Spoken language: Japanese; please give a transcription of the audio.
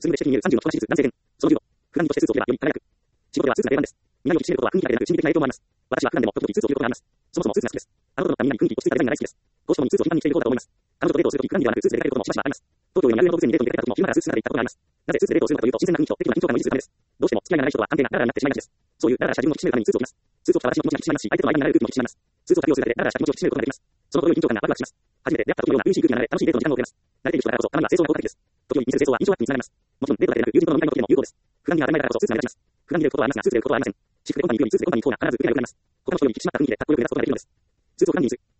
数分で指摘に見える30の小指数男性弁。その15。普段着としてスーツを着ればより輝く。仕事ではスーツが定番です。南を引き締めることは空気だけでなく心理的な影響もあります。私は普段でも時々スーツを着ることがあります。そもそもスーツが好きです。あのことのために空気に落ち着いたデザインが大好きです。こうしてもスーツを頻繁に着ていることだと思います。彼女とデートをするとき普段着ではなくスーツで出かけることもしばしばあります。東京より真上の動物園にデートに出かけた時も昼間からスーツ姿で行ったことがあります。なぜスーツでデートをするのかというと自然な雰囲気と適度な緊張感の維持するためです。どうしても付き合いが長い人は安定なダラダラになってしまいがちです。そういうダラダラした自分を引き締めるためにスーツを着ます。スーツを着た私の気持ちが引き締まりますし、相手との間になれる空気も引き締まります。スーツを着用するだけでダラダラした気持ちを引き締めることができます。その程よい緊張感がワクワクします。初めて出会った時のような初々しい空気が流れ、楽しいデートの時間を送れます。慣れている人だからこそ、たまには清掃が効果的です。時折見せる清掃は印象アップにつながります。もちろんデートだけでなく友人との飲み会の時でも有効です。普段着が当たり前だからこそスーツが目立ちます。普段着でいることはありますが、スーツでいることはありません。私服でご飯に行くようにスーツでご飯に行く方が必ず受けが良くなります。ここの人より引き締まった雰囲気でかっこよく目立つことができるのです。スーツを普段着にする。